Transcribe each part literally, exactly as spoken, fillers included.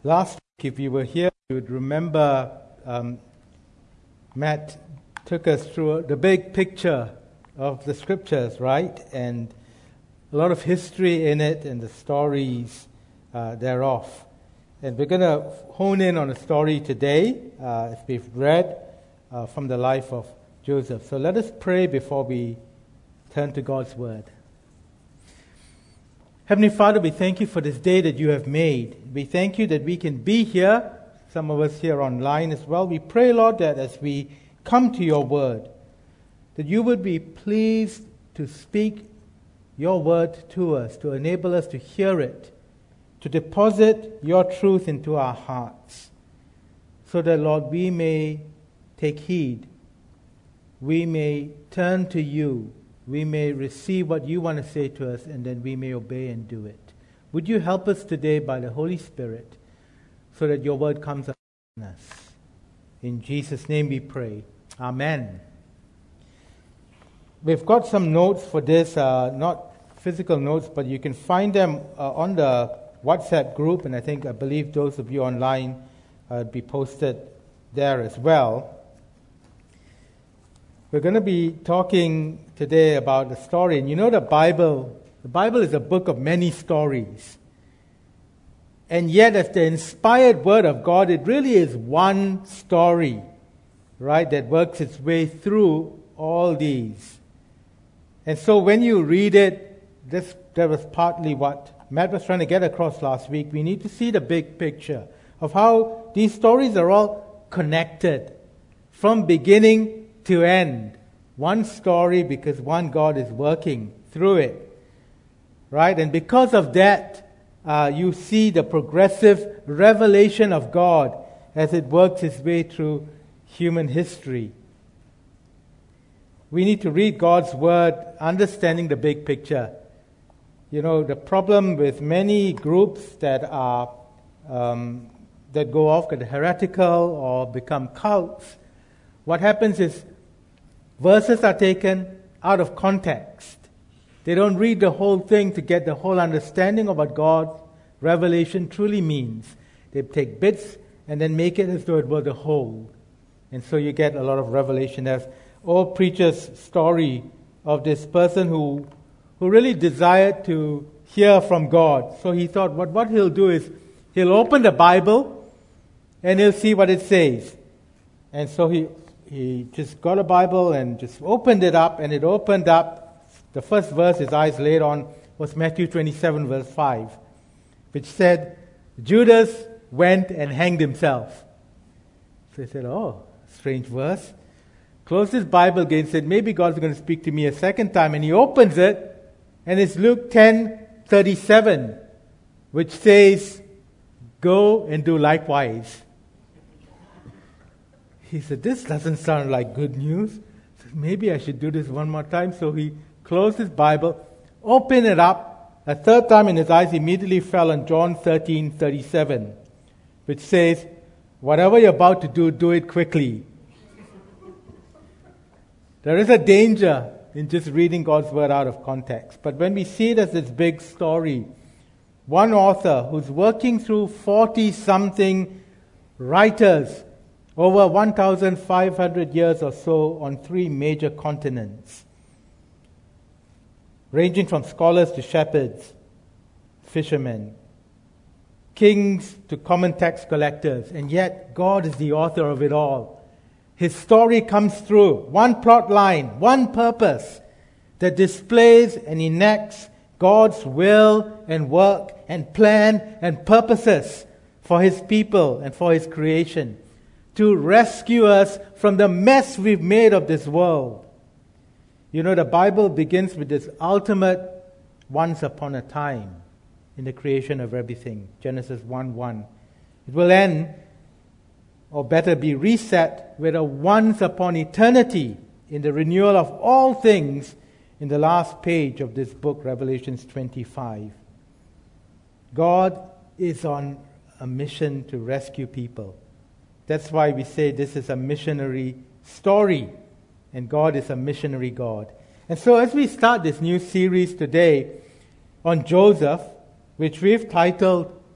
Last week, if you were here, you would remember um, Matt took us through the big picture of the scriptures, right? And a lot of history in it and the stories uh, thereof. And we're going to hone in on a story today, uh, as we've read uh, from the life of Joseph. So let us pray before we turn to God's Word. Heavenly Father, we thank you for this day that you have made. We thank you that we can be here, some of us here online as well. We pray, Lord, that as we come to your word, that you would be pleased to speak your word to us, to enable us to hear it, to deposit your truth into our hearts, so that, Lord, we may take heed, we may turn to you, we may receive what you want to say to us, and then we may obey and do it. Would you help us today by the Holy Spirit so that your word comes upon us? In Jesus' name we pray. Amen. We've got some notes for this, uh, not physical notes, but you can find them uh, on the WhatsApp group, and I think, I believe those of you online uh, be posted there as well. We're going to be talking today about the story. And you know the Bible, the Bible is a book of many stories. And yet, as the inspired word of God, it really is one story, right, that works its way through all these. And so when you read it, this that was partly what Matt was trying to get across last week. We need to see the big picture of how these stories are all connected from beginning to end. One story, because one God is working through it, right? And because of that, uh, you see the progressive revelation of God as it works its way through human history. We need to read God's word, understanding the big picture. You know, the problem with many groups that are um, that go off, get heretical or become cults, what happens is verses are taken out of context. They don't read the whole thing to get the whole understanding of what God's revelation truly means. They take bits and then make it as though it were the whole. And so you get a lot of revelation. There's old preacher's story of this person who who really desired to hear from God. So he thought what, what he'll do is he'll open the Bible and he'll see what it says. And so he He just got a Bible and just opened it up, and it opened up. The first verse his eyes laid on was Matthew twenty-seven, verse five, which said, Judas went and hanged himself. So he said, oh, strange verse. Closed his Bible again, said, maybe God's going to speak to me a second time. And he opens it, and it's Luke ten thirty-seven, which says, go and do likewise. He said, this doesn't sound like good news. Said, maybe I should do this one more time. So he closed his Bible, opened it up. A third time, and his eyes immediately fell on John thirteen thirty-seven, which says, whatever you're about to do, do it quickly. There is a danger in just reading God's word out of context. But when we see it as this big story, one author who's working through forty-something writers over one thousand five hundred years or so on three major continents, ranging from scholars to shepherds, fishermen, kings to common tax collectors, and yet God is the author of it all. His story comes through one plot line, one purpose that displays and enacts God's will and work and plan and purposes for His people and for His creation, to rescue us from the mess we've made of this world. You know, the Bible begins with this ultimate once upon a time in the creation of everything. Genesis one one. It will end, or better be reset, with a once upon eternity in the renewal of all things in the last page of this book, Revelations twenty-five. God is on a mission to rescue people. That's why we say this is a missionary story, and God is a missionary God. And so as we start this new series today on Joseph, which we've titled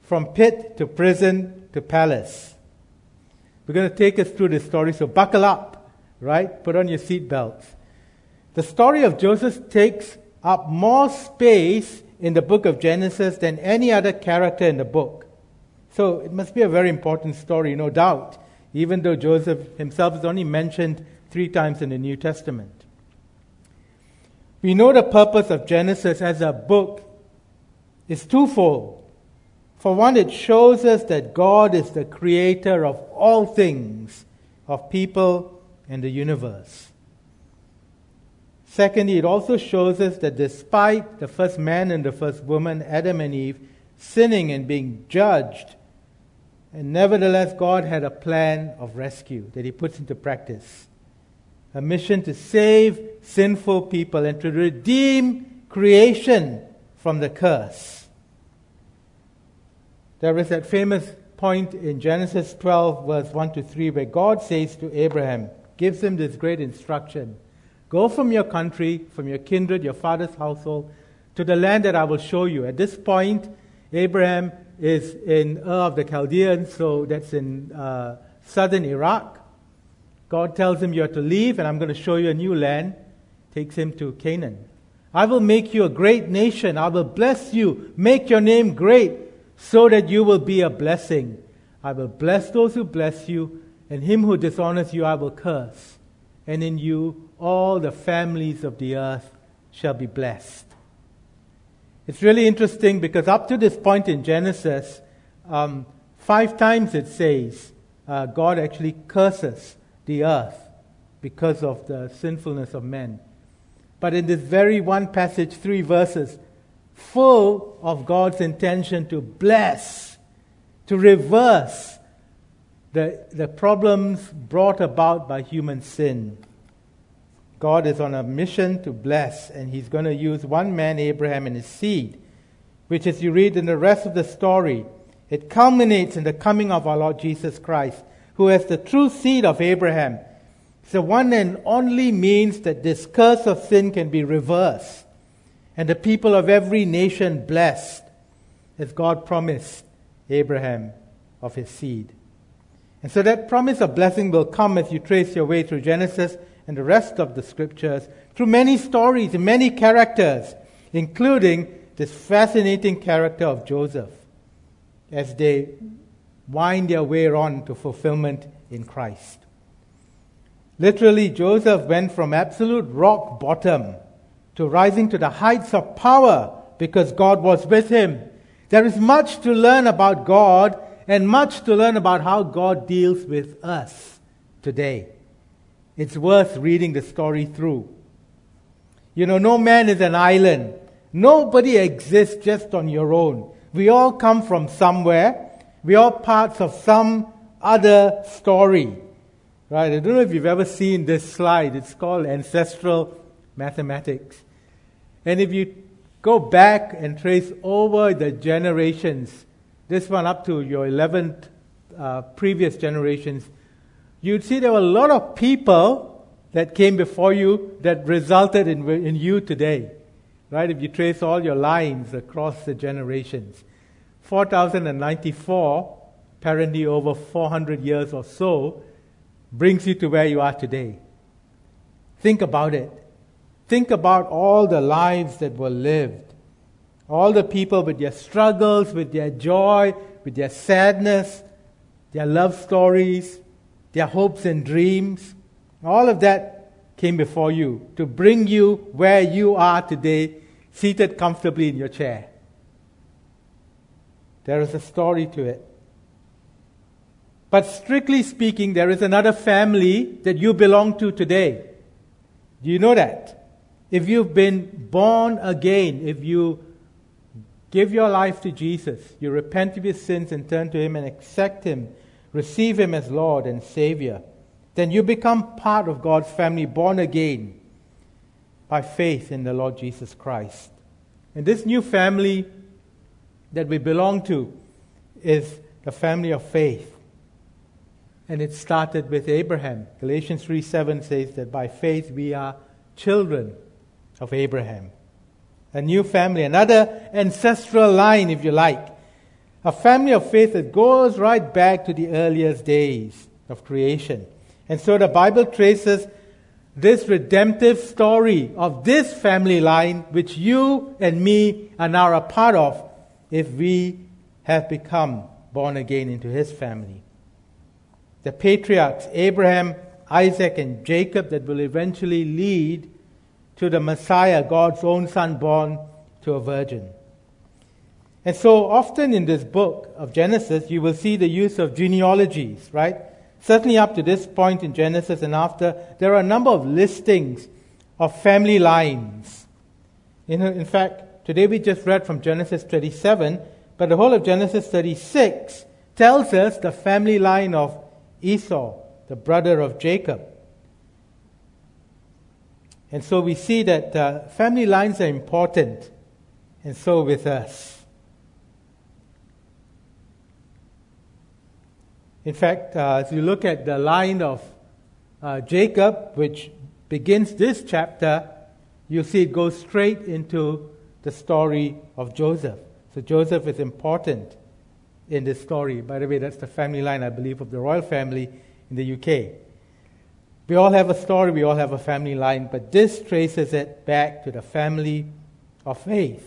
from pit to prison to palace. We're going to take us through this story, so buckle up, right? Put on your seat belts. The story of Joseph takes up more space in the book of Genesis than any other character in the book. So it must be a very important story, no doubt, even though Joseph himself is only mentioned three times in the New Testament. We know the purpose of Genesis as a book is twofold. For one, it shows us that God is the creator of all things, of people and the universe. Secondly, it also shows us that despite the first man and the first woman, Adam and Eve, sinning and being judged, and nevertheless God had a plan of rescue that he puts into practice. A mission to save sinful people and to redeem creation from the curse. There is that famous point in Genesis twelve, verse one to three, where God says to Abraham, gives him this great instruction: go from your country, from your kindred, your father's household, to the land that I will show you. At this point, Abraham is in Ur of the Chaldeans, so that's in uh, southern Iraq. God tells him, you are to leave, and I'm going to show you a new land. Takes him to Canaan. I will make you a great nation. I will bless you, make your name great, so that you will be a blessing. I will bless those who bless you, and him who dishonors you I will curse. And in you all the families of the earth shall be blessed. It's really interesting because up to this point in Genesis, um, five times it says uh, God actually curses the earth because of the sinfulness of men. But in this very one passage, three verses, full of God's intention to bless, to reverse the, the problems brought about by human sin. God is on a mission to bless, and he's going to use one man, Abraham, and his seed, which, as you read in the rest of the story, it culminates in the coming of our Lord Jesus Christ, who has the true seed of Abraham. It's the one and only means that this curse of sin can be reversed, and the people of every nation blessed, as God promised Abraham of his seed. And so that promise of blessing will come as you trace your way through Genesis and the rest of the scriptures, through many stories and many characters, including this fascinating character of Joseph, as they wind their way on to fulfillment in Christ. Literally, Joseph went from absolute rock bottom to rising to the heights of power because God was with him. There is much to learn about God and much to learn about how God deals with us today. It's worth reading the story through. You know, no man is an island. Nobody exists just on your own. We all come from somewhere. We are parts of some other story. Right? I don't know if you've ever seen this slide. It's called ancestral mathematics. And if you go back and trace over the generations, this one up to your eleventh uh, previous generations, you'd see there were a lot of people that came before you that resulted in, in you today. Right? If you trace all your lines across the generations. four thousand ninety-four, apparently over four hundred years or so, brings you to where you are today. Think about it. Think about all the lives that were lived. All the people with their struggles, with their joy, with their sadness, their love stories, their hopes and dreams. All of that came before you to bring you where you are today, seated comfortably in your chair. There is a story to it. But strictly speaking, there is another family that you belong to today. Do you know that? If you've been born again, if you give your life to Jesus, you repent of your sins and turn to him and accept him, receive him as Lord and Savior, then you become part of God's family, born again by faith in the Lord Jesus Christ. And this new family that we belong to is the family of faith. And it started with Abraham. Galatians three seven says that by faith we are children of Abraham. A new family, another ancestral line, if you like. A family of faith that goes right back to the earliest days of creation. And so the Bible traces this redemptive story of this family line, which you and me are now a part of, if we have become born again into His family. The patriarchs, Abraham, Isaac, and Jacob, that will eventually lead to the Messiah, God's own Son, born to a virgin. And so often in this book of Genesis, you will see the use of genealogies, right? Certainly up to this point in Genesis and after, there are a number of listings of family lines. In, in fact, today we just read from Genesis thirty-seven, but the whole of Genesis thirty-six tells us the family line of Esau, the brother of Jacob. And so we see that uh, family lines are important, and so with us. In fact, uh, as you look at the line of uh, Jacob, which begins this chapter, you see it goes straight into the story of Joseph. So Joseph is important in this story. By the way, that's the family line, I believe, of the royal family in the U K. We all have a story, we all have a family line, but this traces it back to the family of faith.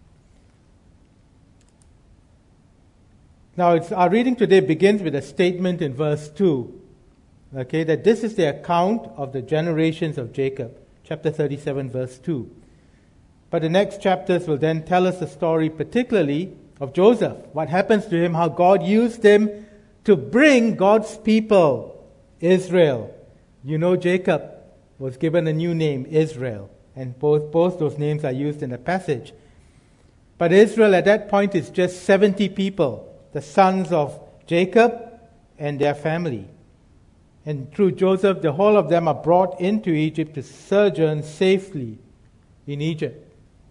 Now, it's, our reading today begins with a statement in verse two, okay, that this is the account of the generations of Jacob, chapter thirty-seven, verse two. But the next chapters will then tell us the story particularly of Joseph, what happens to him, how God used him to bring God's people, Israel. You know, Jacob was given a new name, Israel, and both, both those names are used in the passage. But Israel at that point is just seventy people, the sons of Jacob and their family. And through Joseph, the whole of them are brought into Egypt to sojourn safely in Egypt.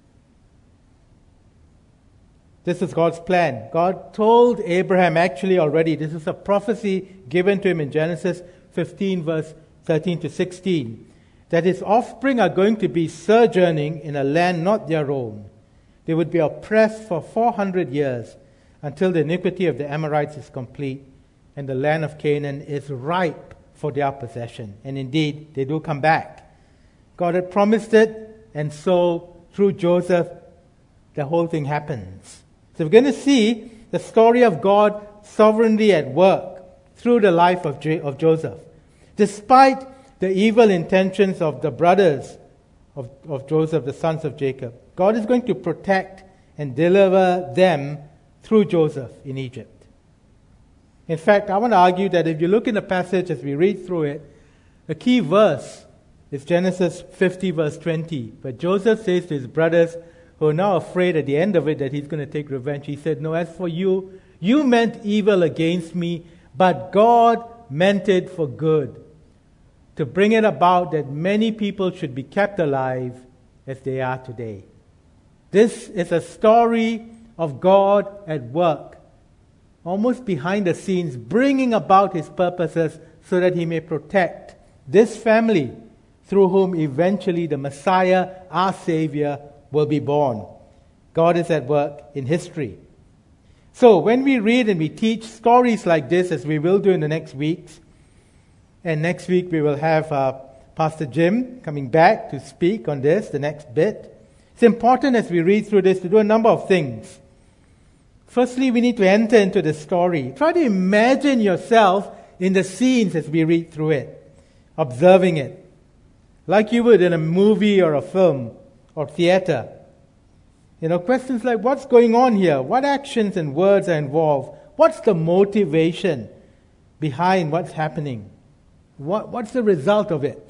This is God's plan. God told Abraham actually already, this is a prophecy given to him in Genesis fifteen, verse thirteen to sixteen, that his offspring are going to be sojourning in a land not their own. They would be oppressed for four hundred years until the iniquity of the Amorites is complete and the land of Canaan is ripe for their possession. And indeed, they do come back. God had promised it, and so through Joseph, the whole thing happens. So we're going to see the story of God sovereignly at work through the life of, J- of Joseph. Despite the evil intentions of the brothers of, of Joseph, the sons of Jacob, God is going to protect and deliver them through Joseph in Egypt. In fact, I want to argue that if you look in the passage as we read through it, the key verse is Genesis fifty, verse twenty, where Joseph says to his brothers, who are now afraid at the end of it that he's going to take revenge, he said, no, as for you, you meant evil against me, but God meant it for good, to bring it about that many people should be kept alive as they are today. This is a story of God at work, almost behind the scenes, bringing about His purposes so that He may protect this family through whom eventually the Messiah, our Savior, will be born. God is at work in history. So when we read and we teach stories like this, as we will do in the next weeks, and next week we will have uh, Pastor Jim coming back to speak on this, the next bit. It's important as we read through this to do a number of things. Firstly, we need to enter into the story. Try to imagine yourself in the scenes as we read through it, observing it, like you would in a movie or a film or theater. You know, questions like, what's going on here? What actions and words are involved? What's the motivation behind what's happening? What, what's the result of it?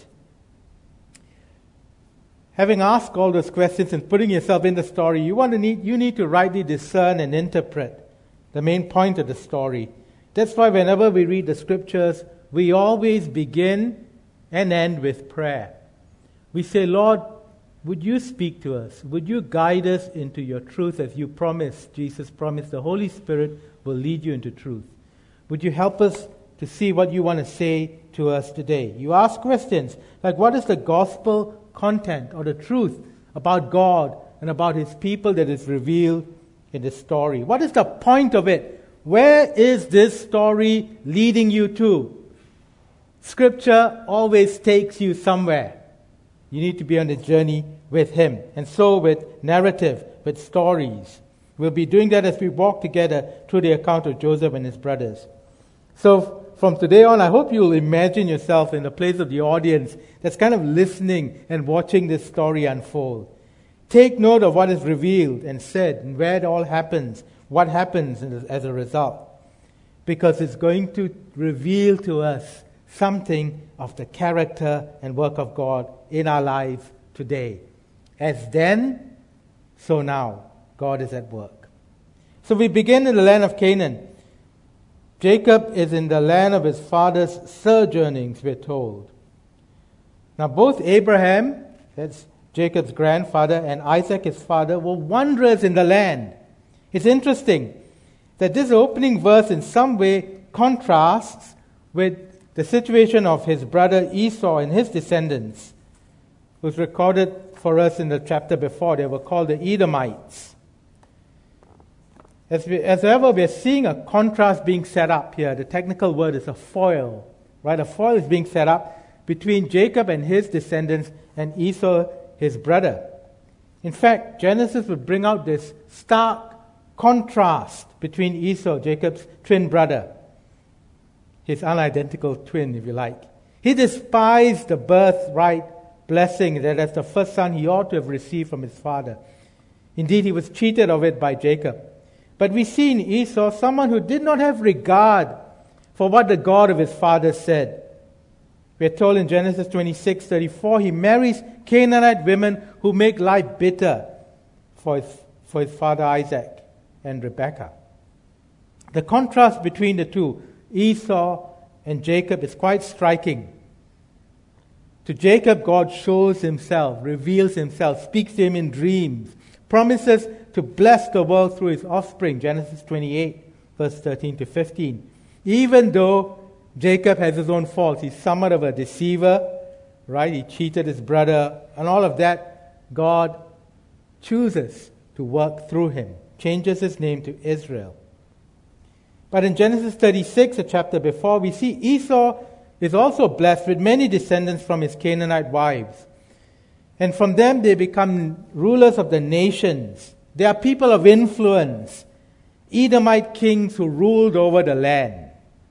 Having asked all those questions and putting yourself in the story, you want to need you need to rightly discern and interpret the main point of the story. That's why whenever we read the scriptures, we always begin and end with prayer. We say, Lord, would you speak to us? Would you guide us into your truth as you promised? Jesus promised the Holy Spirit will lead you into truth. Would you help us to see what you want to say to us today? You ask questions like, what is the gospel content or the truth about God and about His people that is revealed in this story? What is the point of it? Where is this story leading you to? Scripture always takes you somewhere. You need to be on a journey with Him. And so with narrative, with stories. We'll be doing that as we walk together through the account of Joseph and his brothers. So from today on, I hope you'll imagine yourself in the place of the audience that's kind of listening and watching this story unfold. Take note of what is revealed and said and where it all happens, what happens as a result. Because it's going to reveal to us something of the character and work of God in our lives today. As then, so now, God is at work. So we begin in the land of Canaan. Jacob is in the land of his father's sojournings, we're told. Now both Abraham, that's Jacob's grandfather, and Isaac, his father, were wanderers in the land. It's interesting that this opening verse in some way contrasts with the situation of his brother Esau and his descendants. It was recorded for us in the chapter before. They were called the Edomites. As, we, as ever, we're seeing a contrast being set up here. The technical word is a foil. Right? A foil is being set up between Jacob and his descendants and Esau, his brother. In fact, Genesis would bring out this stark contrast between Esau, Jacob's twin brother, his unidentical twin, if you like. He despised the birthright blessing that as the first son he ought to have received from his father. Indeed, he was cheated of it by Jacob. But we see in Esau someone who did not have regard for what the God of his father said. We are told in Genesis twenty-six thirty-four, he marries Canaanite women who make life bitter for his, for his father Isaac and Rebekah. The contrast between the two, Esau and Jacob, is quite striking. To Jacob, God shows himself, reveals himself, speaks to him in dreams, promises to bless the world through his offspring, Genesis twenty-eight, verse thirteen to fifteen. Even though Jacob has his own faults, he's somewhat of a deceiver, right? He cheated his brother, and all of that, God chooses to work through him, changes his name to Israel. But in Genesis thirty-six, a chapter before, we see Esau is also blessed with many descendants from his Canaanite wives. And from them they become rulers of the nations. They are people of influence, Edomite kings who ruled over the land.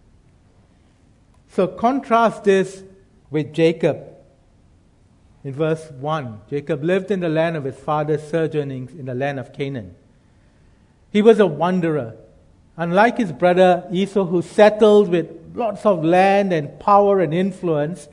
So contrast this with Jacob. In verse one, Jacob lived in the land of his father's sojournings in the land of Canaan. He was a wanderer. Unlike his brother Esau, who settled with lots of land and power and influence,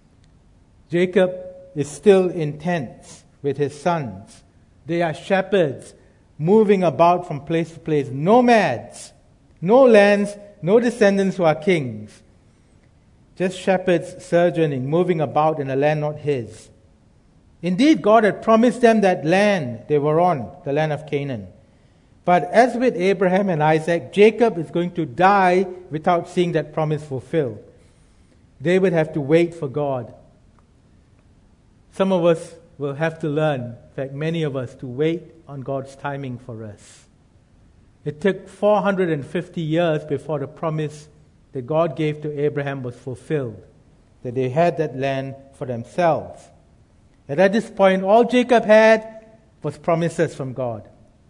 Jacob is still in tents with his sons. They are shepherds moving about from place to place, nomads, no lands, no descendants who are kings. Just shepherds sojourning, moving about in a land not his. Indeed, God had promised them that land they were on, the land of Canaan. But as with Abraham and Isaac, Jacob is going to die without seeing that promise fulfilled. They would have to wait for God. Some of us will have to learn, in fact many of us, to wait on God's timing for us. It took four hundred fifty years before the promise that God gave to Abraham was fulfilled, that they had that land for themselves. And at this point, all Jacob had was promises from God.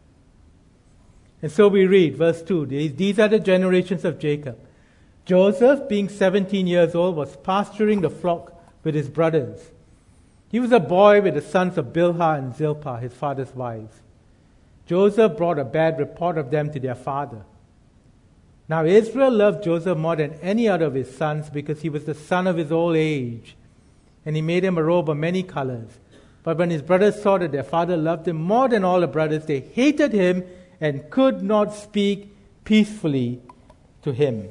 And so we read, verse two, these are the generations of Jacob. Joseph, being seventeen years old, was pasturing the flock with his brothers. He was a boy with the sons of Bilhah and Zilpah, his father's wives. Joseph brought a bad report of them to their father. Now Israel loved Joseph more than any other of his sons because he was the son of his old age, and he made him a robe of many colors. But when his brothers saw that their father loved him more than all the brothers, they hated him and could not speak peacefully to him.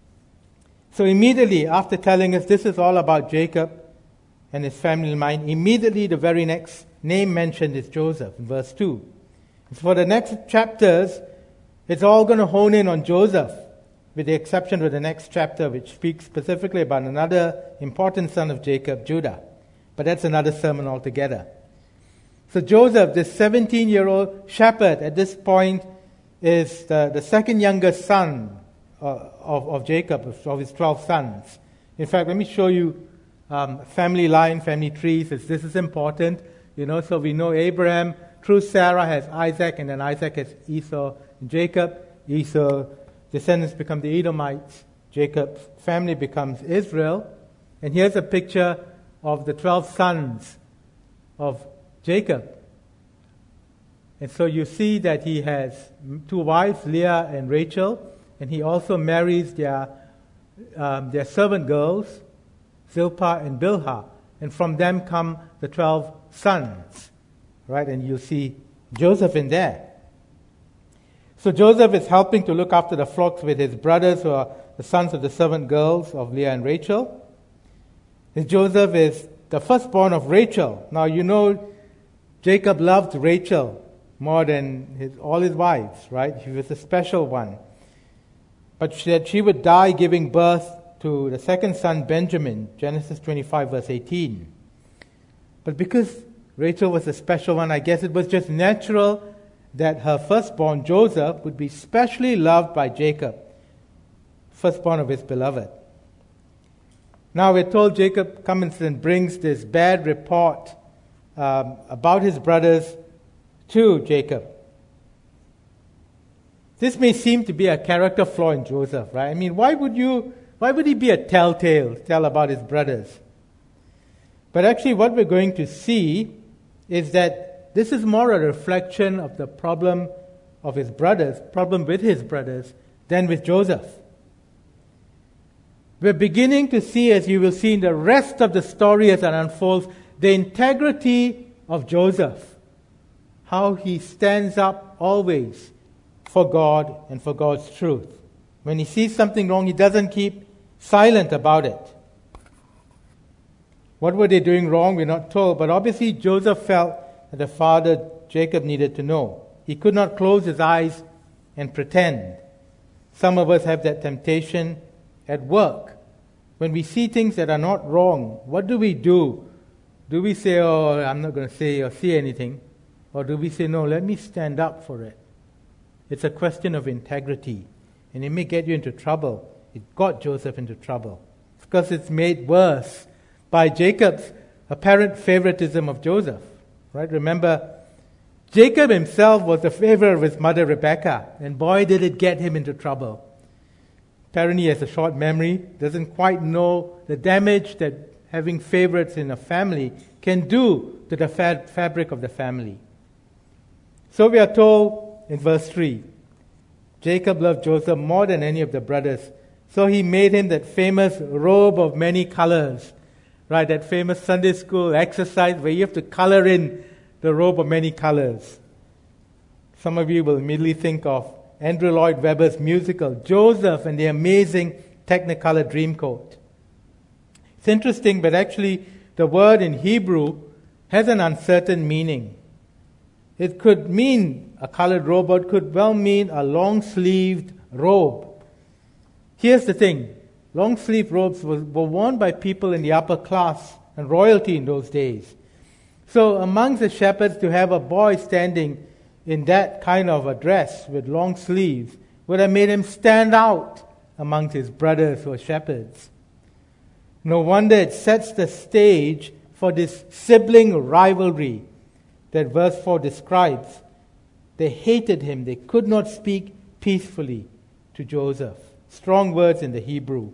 So immediately after telling us this is all about Jacob and his family line, immediately the very next name mentioned is Joseph in verse two. And for the next chapters, it's all going to hone in on Joseph, with the exception of the next chapter, which speaks specifically about another important son of Jacob, Judah. But that's another sermon altogether. So Joseph, this seventeen-year-old shepherd, at this point is the, the second youngest son uh, of, of Jacob, of, of his twelve sons. In fact, let me show you um, family line, family trees. This is important. You know, so we know Abraham, through Sarah, has Isaac, and then Isaac has Esau and Jacob. Esau descendants become the Edomites. Jacob's family becomes Israel. And here's a picture of the twelve sons of Jacob. And so you see that he has two wives, Leah and Rachel, and he also marries their, um, their servant girls, Zilpah and Bilhah. And from them come the twelve sons, right? And you see Joseph in there. So Joseph is helping to look after the flocks with his brothers, who are the sons of the servant girls of Leah and Rachel. And Joseph is the firstborn of Rachel. Now you know Jacob loved Rachel more than his, all his wives, right? She was a special one. But she said she would die giving birth to the second son, Benjamin, Genesis twenty-five, verse eighteen. But because Rachel was a special one, I guess it was just natural that her firstborn, Joseph, would be specially loved by Jacob, firstborn of his beloved. Now we're told Jacob comes and brings this bad report um, about his brothers to Jacob. This may seem to be a character flaw in Joseph, right? I mean, why would you, why would he be a telltale, tell about his brothers? But actually what we're going to see is that this is more a reflection of the problem of his brothers, problem with his brothers, than with Joseph. We're beginning to see, as you will see in the rest of the story as it unfolds, the integrity of Joseph. How he stands up always for God and for God's truth. When he sees something wrong, he doesn't keep silent about it. What were they doing wrong? We're not told. But obviously Joseph felt that the father Jacob needed to know. He could not close his eyes and pretend. Some of us have that temptation at work. When we see things that are not wrong, what do we do? Do we say, oh, I'm not going to say or see anything? Or do we say, no, let me stand up for it? It's a question of integrity. And it may get you into trouble. It got Joseph into trouble. Because it's made worse by Jacob's apparent favoritism of Joseph. Right? Remember, Jacob himself was the favorite of his mother Rebekah. And boy, did it get him into trouble. Apparently he has a short memory, doesn't quite know the damage that having favorites in a family can do to the fa- fabric of the family. So we are told in verse three, Jacob loved Joseph more than any of the brothers, so he made him that famous robe of many colors. Right, that famous Sunday school exercise where you have to color in the robe of many colors. Some of you will immediately think of Andrew Lloyd Webber's musical, Joseph and the Amazing Technicolor Dreamcoat. It's interesting, but actually the word in Hebrew has an uncertain meaning. It could mean a colored robe, or it could well mean a long-sleeved robe. Here's the thing. Long-sleeved robes were, were worn by people in the upper class and royalty in those days. So amongst the shepherds, to have a boy standing in that kind of a dress with long sleeves would have made him stand out amongst his brothers who are shepherds. No wonder it sets the stage for this sibling rivalry that verse four describes. They hated him. They could not speak peacefully to Joseph. Strong words in the Hebrew.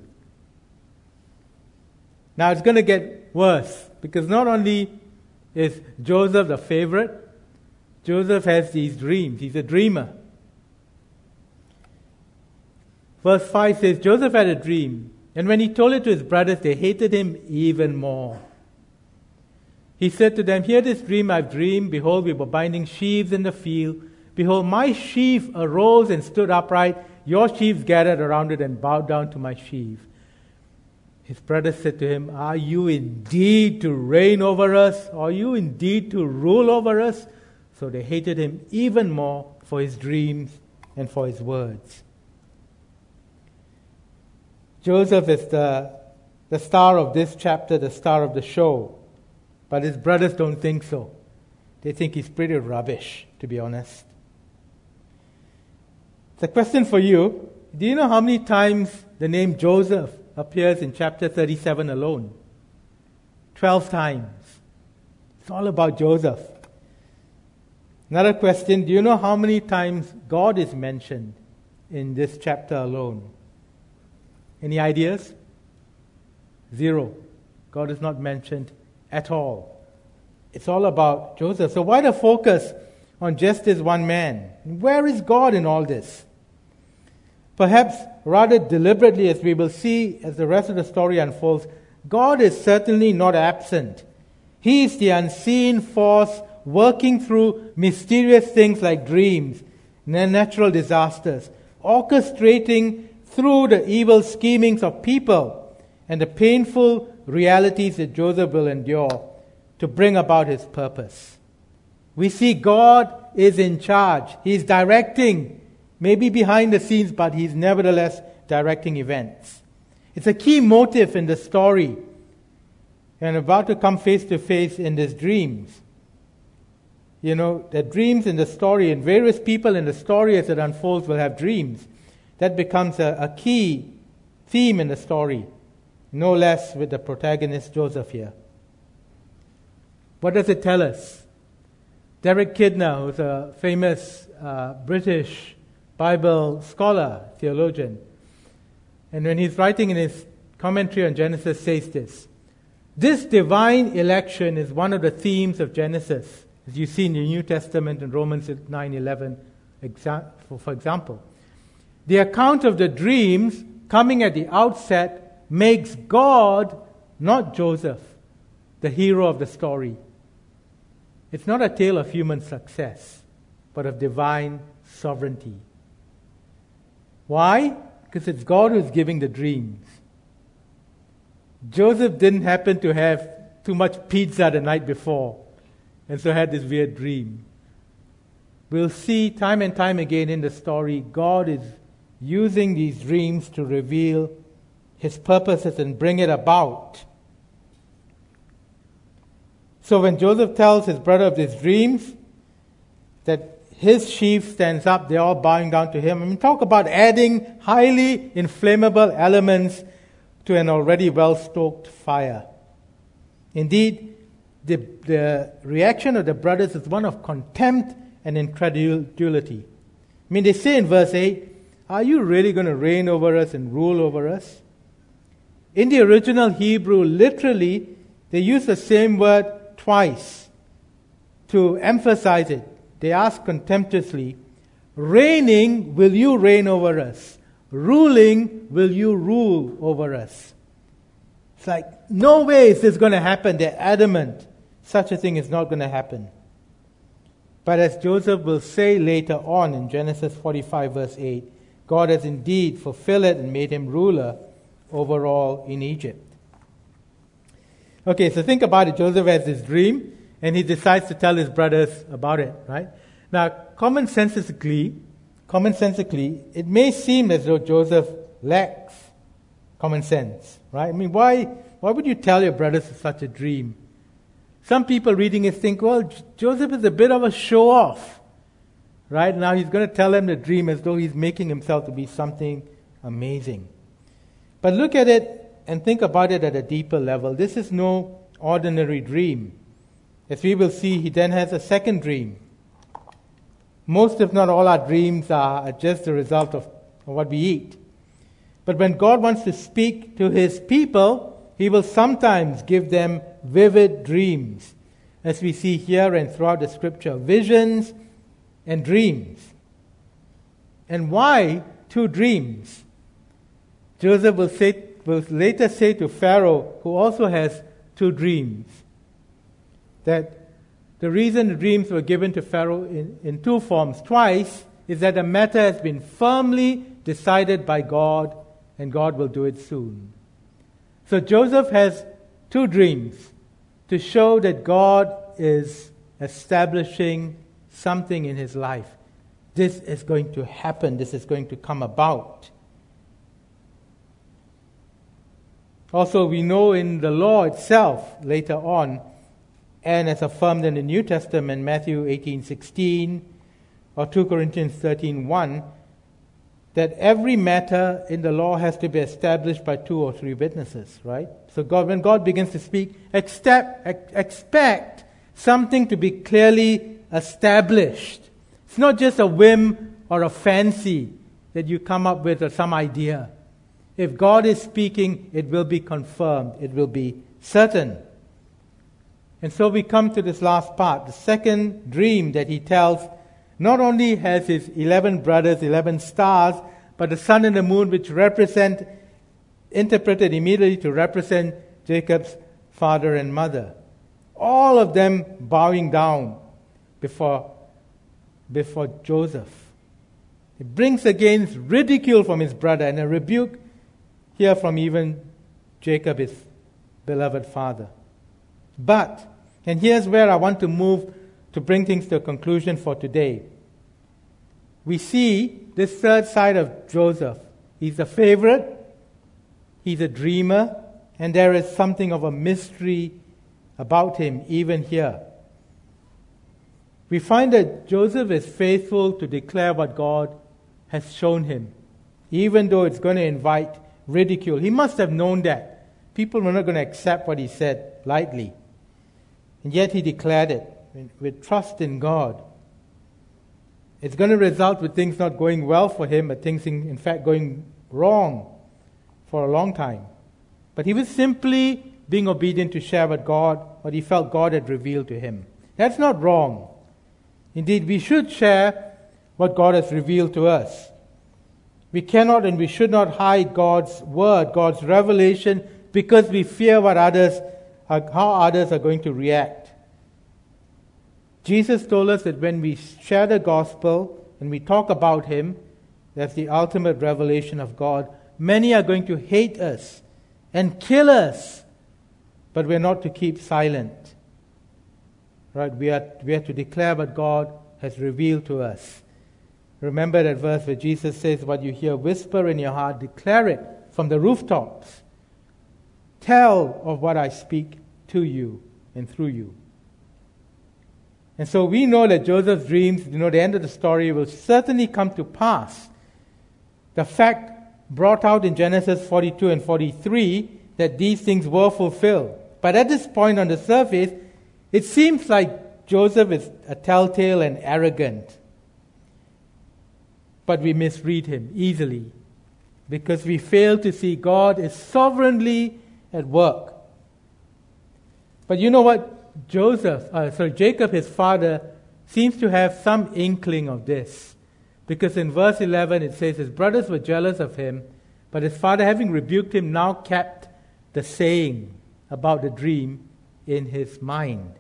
Now it's going to get worse, because not only is Joseph the favorite, Joseph has these dreams. He's a dreamer. Verse five says, Joseph had a dream, and when he told it to his brothers, they hated him even more. He said to them, hear this dream I've dreamed. Behold, we were binding sheaves in the field. Behold, my sheaf arose and stood upright. Your sheaves gathered around it and bowed down to my sheaf. His brothers said to him, are you indeed to reign over us? Are you indeed to rule over us? So they hated him even more for his dreams and for his words. Joseph is the, the star of this chapter, the star of the show. But his brothers don't think so. They think he's pretty rubbish, to be honest. The question for you, do you know how many times the name Joseph appears in chapter thirty-seven alone? Twelve times. It's all about Joseph. Another question, do you know how many times God is mentioned in this chapter alone? Any ideas? Zero. God is not mentioned at all. It's all about Joseph. So why the focus on just this one man? Where is God in all this? Perhaps rather deliberately, as we will see as the rest of the story unfolds, God is certainly not absent. He is the unseen force working through mysterious things like dreams, natural disasters, orchestrating through the evil schemings of people and the painful realities that Joseph will endure to bring about his purpose. We see God is in charge. He is directing, maybe behind the scenes, but he's nevertheless directing events. It's a key motive in the story. And about to come face to face in these dreams. You know, the dreams in the story, and various people in the story as it unfolds will have dreams. That becomes a, a key theme in the story. No less with the protagonist Joseph here. What does it tell us? Derek Kidner, who's a famous uh, British Bible scholar, theologian, and when he's writing in his commentary on Genesis, says this: this divine election is one of the themes of Genesis, as you see in the New Testament in Romans nine eleven, for example. The account of the dreams coming at the outset makes God, not Joseph, the hero of the story. It's not a tale of human success, but of divine sovereignty. Why? Because it's God who's giving the dreams. Joseph didn't happen to have too much pizza the night before, and so had this weird dream. We'll see time and time again in the story, God is using these dreams to reveal his purposes and bring it about. So when Joseph tells his brother of his dreams, that his sheaf stands up, they're all bowing down to him. I mean, talk about adding highly inflammable elements to an already well-stoked fire. Indeed, the, the reaction of the brothers is one of contempt and incredulity. I mean, they say in verse eight, are you really going to reign over us and rule over us? In the original Hebrew, literally, they use the same word twice to emphasize it. They ask contemptuously, reigning, will you reign over us? Ruling, will you rule over us? It's like, no way is this going to happen. They're adamant. Such a thing is not going to happen. But as Joseph will say later on in Genesis forty-five verse eight, God has indeed fulfilled it and made him ruler over all in Egypt. Okay, so think about it. Joseph has this dream, and he decides to tell his brothers about it, right? Now, commonsensically, commonsensically, it may seem as though Joseph lacks common sense, right? I mean, why, why would you tell your brothers such a dream? Some people reading it think, well, J- Joseph is a bit of a show-off, right? Now he's going to tell them the dream as though he's making himself to be something amazing. But look at it and think about it at a deeper level. This is no ordinary dream. As we will see, he then has a second dream. Most, if not all, our dreams are just the result of what we eat. But when God wants to speak to his people, he will sometimes give them vivid dreams, as we see here and throughout the scripture, visions and dreams. And why two dreams? Joseph will say will later say to Pharaoh, who also has two dreams, that the reason the dreams were given to Pharaoh in, in two forms twice is that the matter has been firmly decided by God, and God will do it soon. So Joseph has two dreams to show that God is establishing something in his life. This is going to happen. This is going to come about. Also, we know in the law itself, later on, and as affirmed in the New Testament, Matthew eighteen sixteen, or two Corinthians thirteen one, that every matter in the law has to be established by two or three witnesses, right? So God, when God begins to speak, expect, expect something to be clearly established. It's not just a whim or a fancy that you come up with or some idea. If God is speaking, it will be confirmed. It will be certain. And so we come to this last part, the second dream that he tells. Not only has his eleven brothers, eleven stars, but the sun and the moon, which represent, interpreted immediately to represent Jacob's father and mother. All of them bowing down before, before Joseph. It brings again ridicule from his brother and a rebuke here from even Jacob, his beloved father. But, and here's where I want to move to bring things to a conclusion for today. We see this third side of Joseph. He's a favorite, he's a dreamer, and there is something of a mystery about him even here. We find that Joseph is faithful to declare what God has shown him, even though it's going to invite ridicule. He must have known that. People were not going to accept what he said lightly. And yet he declared it with trust in God. It's going to result with things not going well for him, but things in fact going wrong for a long time. But he was simply being obedient to share what God, what he felt God had revealed to him. That's not wrong. Indeed, we should share what God has revealed to us. We cannot and we should not hide God's word, God's revelation, because we fear what others are, how others are going to react. Jesus told us that when we share the gospel and we talk about him, that's the ultimate revelation of God. Many are going to hate us and kill us, but we're not to keep silent. Right? We are, we are to declare what God has revealed to us. Remember that verse where Jesus says, what you hear whisper in your heart, declare it from the rooftops. Tell of what I speak to you and through you. And so we know that Joseph's dreams, you know, the end of the story will certainly come to pass. The fact brought out in Genesis forty-two and forty-three that these things were fulfilled. But at this point on the surface, it seems like Joseph is a telltale and arrogant. But we misread him easily because we fail to see God is sovereignly at work. But you know what? Joseph, uh, sorry, Jacob, his father, seems to have some inkling of this. Because in verse eleven it says his brothers were jealous of him, but his father, having rebuked him, now kept the saying about the dream in his mind.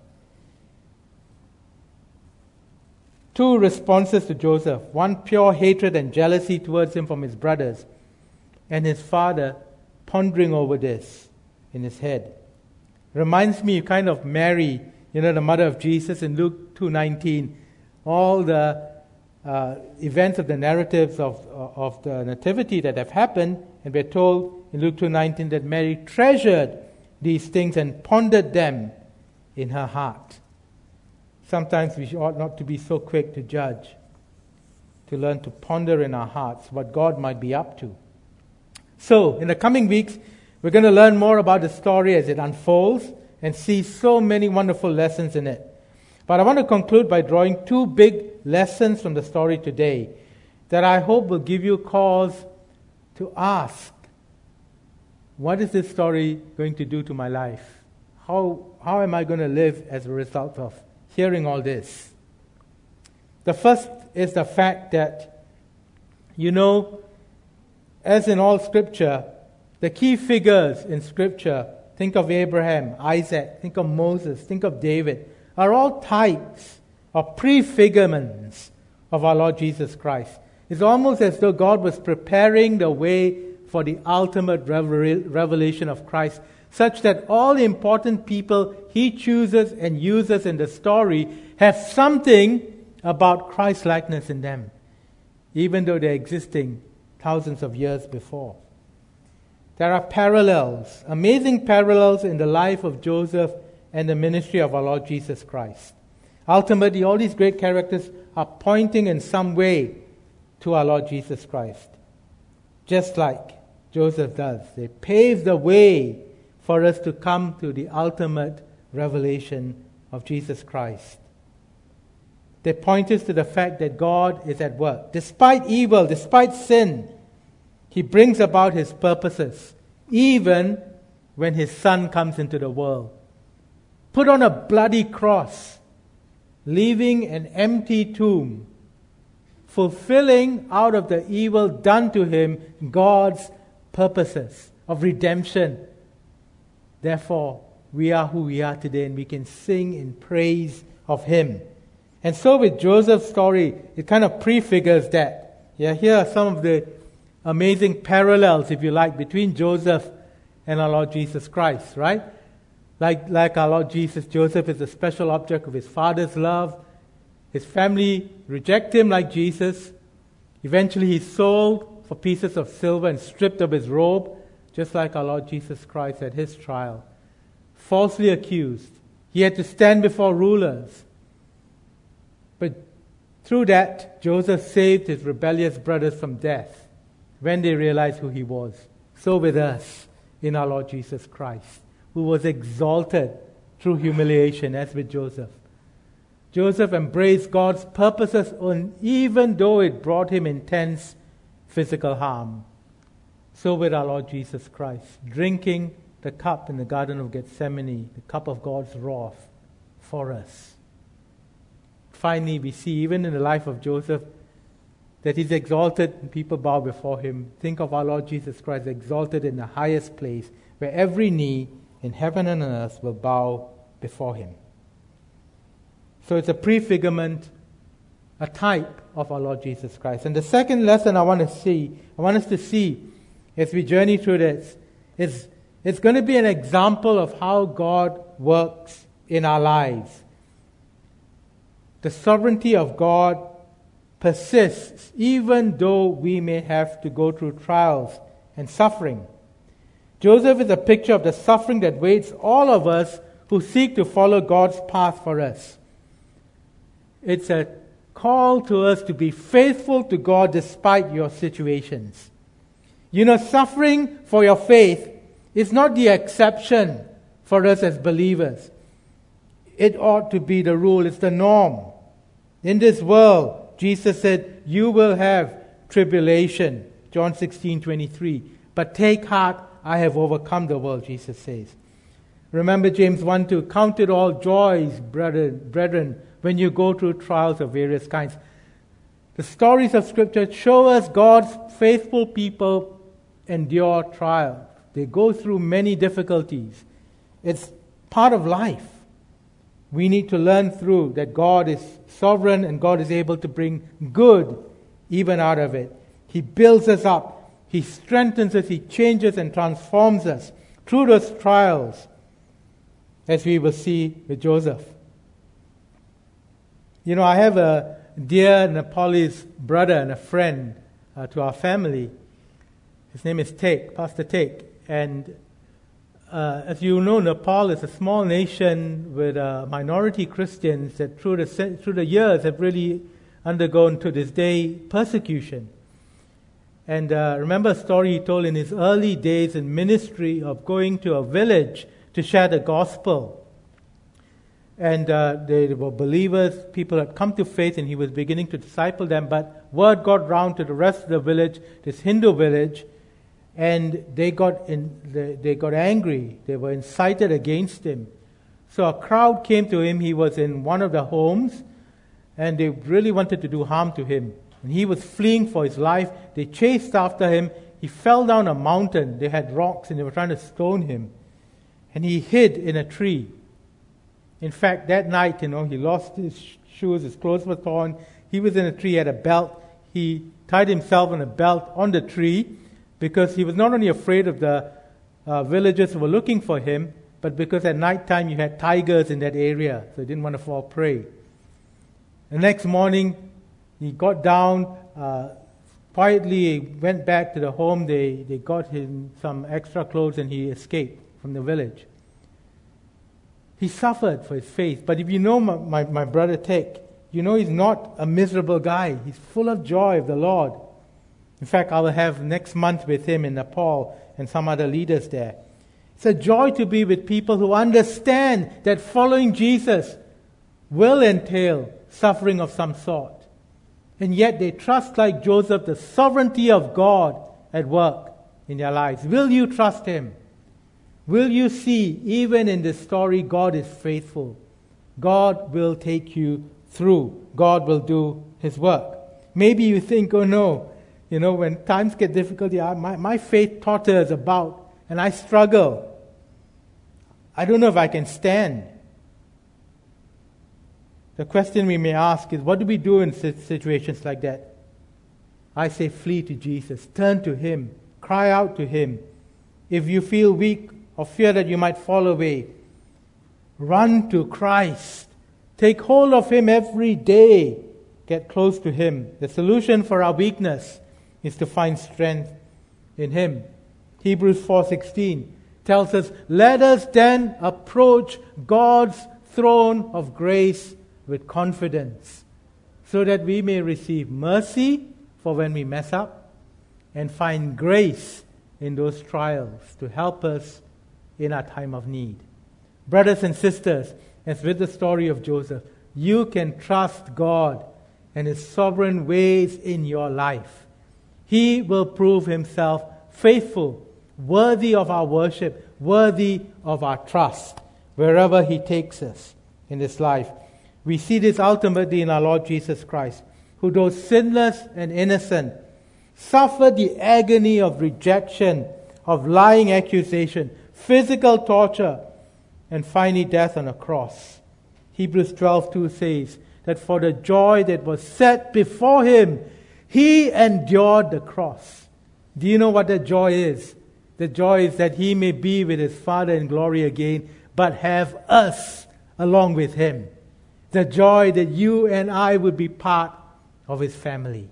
Two responses to Joseph. One, pure hatred and jealousy towards him from his brothers. And his father pondering over this in his head. Reminds me kind of Mary, you know, the mother of Jesus in Luke two nineteen. All the uh, events of the narratives of, of the nativity that have happened. And we're told in Luke two nineteen that Mary treasured these things and pondered them in her heart. Sometimes we ought not to be so quick to judge, to learn to ponder in our hearts what God might be up to. So, in the coming weeks, we're going to learn more about the story as it unfolds and see so many wonderful lessons in it. But I want to conclude by drawing two big lessons from the story today that I hope will give you cause to ask, what is this story going to do to my life? How, how am I going to live as a result of hearing all this? The first is the fact that, you know, as in all Scripture, the key figures in Scripture, think of Abraham, Isaac, think of Moses, think of David, are all types or prefigurements of our Lord Jesus Christ. It's almost as though God was preparing the way for the ultimate revelation of Christ, such that all the important people he chooses and uses in the story have something about Christ-likeness in them, even though they're existing thousands of years before. There are parallels, amazing parallels in the life of Joseph and the ministry of our Lord Jesus Christ. Ultimately, all these great characters are pointing in some way to our Lord Jesus Christ. just like Joseph does. They pave the way for us to come to the ultimate revelation of Jesus Christ. They point us to the fact that God is at work. Despite evil, despite sin, He brings about His purposes, even when His Son comes into the world. Put on a bloody cross, leaving an empty tomb, fulfilling out of the evil done to Him God's purposes of redemption. Therefore, we are who we are today, and we can sing in praise of Him. And so with Joseph's story, it kind of prefigures that. Yeah, here are some of the amazing parallels, if you like, between Joseph and our Lord Jesus Christ, right? Like, like our Lord Jesus, Joseph is a special object of his father's love. His family reject him like Jesus. Eventually he's sold for pieces of silver and stripped of his robe, just like our Lord Jesus Christ at his trial. Falsely accused. He had to stand before rulers. But through that, Joseph saved his rebellious brothers from death when they realized who he was. So with us in our Lord Jesus Christ, who was exalted through humiliation, as with Joseph. Joseph embraced God's purposes even though it brought him intense physical harm. So with our Lord Jesus Christ, drinking the cup in the Garden of Gethsemane, the cup of God's wrath for us. Finally, we see even in the life of Joseph that he's exalted and people bow before him. Think of our Lord Jesus Christ exalted in the highest place, where every knee in heaven and on earth will bow before him. So it's a prefigurement, a type of our Lord Jesus Christ. And the second lesson I want to see, I want us to see as we journey through this, is it's going to be an example of how God works in our lives. The sovereignty of God persists even though we may have to go through trials and suffering. Joseph is a picture of the suffering that waits all of us who seek to follow God's path for us. It's a call to us to be faithful to God despite your situations. You know, suffering for your faith is not the exception for us as believers. It ought to be the rule, it's the norm. In this world, Jesus said, you will have tribulation. John sixteen twenty-three. But take heart, I have overcome the world, Jesus says. Remember James one two, count it all joys, brethren, brethren, when you go through trials of various kinds. The stories of Scripture show us God's faithful people endure trials. They go through many difficulties. It's part of life. We need to learn through that God is sovereign and God is able to bring good even out of it. He builds us up. He strengthens us. He changes and transforms us through those trials, as we will see with Joseph. You know, I have a dear Nepalese brother and a friend uh, to our family. His name is Tek, Pastor Tek. And uh, as you know, Nepal is a small nation with uh, minority Christians that through the through the years have really undergone to this day persecution. And uh, remember a story he told in his early days in ministry of going to a village to share the gospel. And uh, they were believers, people had come to faith, and he was beginning to disciple them. But word got round to the rest of the village, this Hindu village, and they got in, they, they got angry. They were incited against him. So a crowd came to him. He was in one of the homes, and they really wanted to do harm to him. And he was fleeing for his life. They chased after him. He fell down a mountain. They had rocks, and they were trying to stone him. And he hid in a tree. In fact, that night, you know, he lost his shoes, his clothes were torn. He was in a tree, had a belt. He tied himself on a belt on the tree because he was not only afraid of the uh, villagers who were looking for him, but because at night time you had tigers in that area, so he didn't want to fall prey. The next morning, he got down, uh, quietly went back to the home. They, they got him some extra clothes and he escaped from the village. He suffered for his faith. But if you know my, my, my brother Tek, you know he's not a miserable guy. He's full of joy of the Lord. In fact, I will have next month with him in Nepal and some other leaders there. It's a joy to be with people who understand that following Jesus will entail suffering of some sort. And yet they trust, like Joseph, the sovereignty of God at work in their lives. Will you trust him? Will you see, even in this story, God is faithful? God will take you through. God will do his work. Maybe you think, oh no, you know, when times get difficult, yeah, my, my faith totters about and I struggle. I don't know if I can stand. The question we may ask is, what do we do in situations like that? I say, flee to Jesus. Turn to him. Cry out to him. If you feel weak or fear that you might fall away, run to Christ. Take hold of him every day. Get close to him. The solution for our weakness is to find strength in him. Hebrews four sixteen tells us, let us then approach God's throne of grace with confidence, so that we may receive mercy for when we mess up and find grace in those trials to help us in our time of need. Brothers and sisters, as with the story of Joseph, you can trust God and his sovereign ways in your life. He will prove himself faithful, worthy of our worship, worthy of our trust, wherever he takes us in this life. We see this ultimately in our Lord Jesus Christ, who, though sinless and innocent, suffered the agony of rejection, of lying accusation, physical torture, and finally death on a cross. Hebrews twelve two says that for the joy that was set before him, he endured the cross. Do you know what that joy is? The joy is that he may be with his Father in glory again, but have us along with him. The joy that you and I would be part of his family.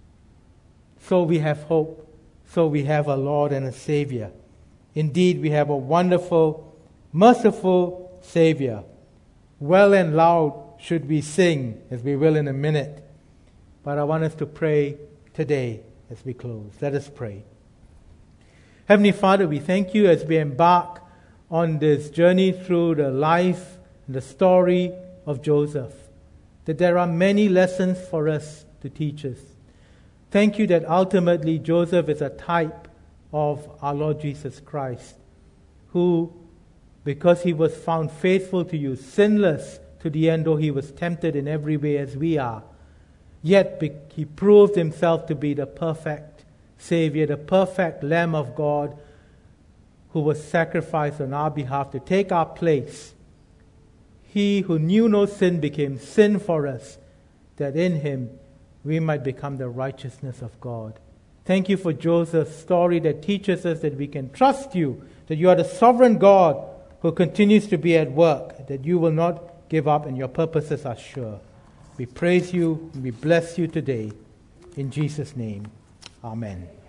So we have hope. So we have a Lord and a Savior. Indeed, we have a wonderful, merciful Savior. Well and loud should we sing, as we will in a minute. But I want us to pray today as we close. Let us pray. Heavenly Father, we thank you as we embark on this journey through the life and the story of Joseph, that there are many lessons for us to teach us. Thank you that ultimately Joseph is a type of our Lord Jesus Christ, who, because he was found faithful to you, sinless to the end, though he was tempted in every way as we are, yet he proved himself to be the perfect Savior, the perfect Lamb of God, who was sacrificed on our behalf to take our place. He who knew no sin became sin for us, that in him we might become the righteousness of God. Thank you for Joseph's story that teaches us that we can trust you, that you are the sovereign God who continues to be at work, that you will not give up and your purposes are sure. We praise you and we bless you today. In Jesus' name, amen.